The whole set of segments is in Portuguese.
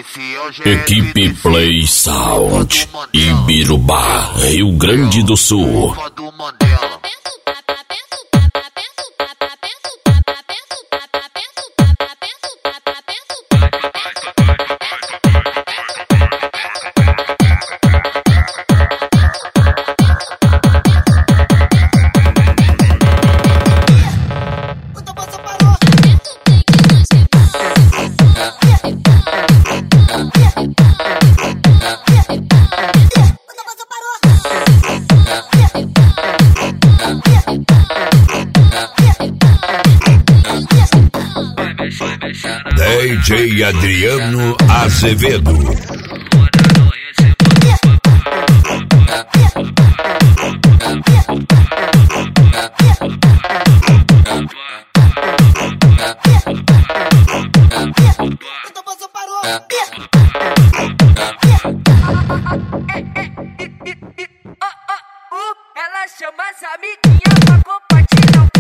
Equipe Play Sound, Ibirubá, Rio Grande do Sul. DJ Adriano Azevedo. Ela chama as amiguinhas pra compartilhar o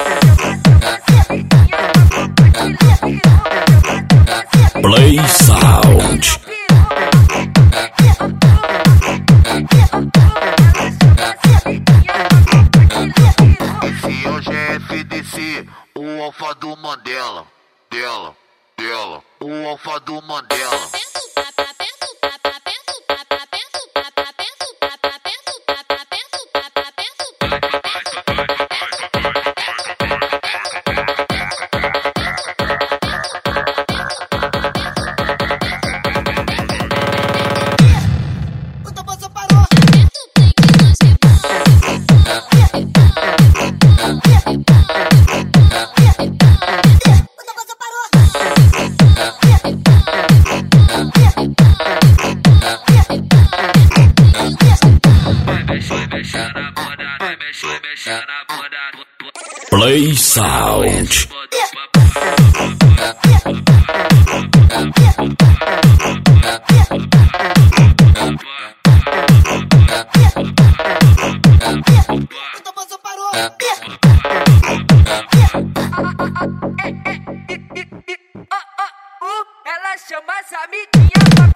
que Play Sound. Esse é o GFDC, o alfa do Mandela. O alfa do Mandela. Play Sound. Ela chama as amiguinhas pra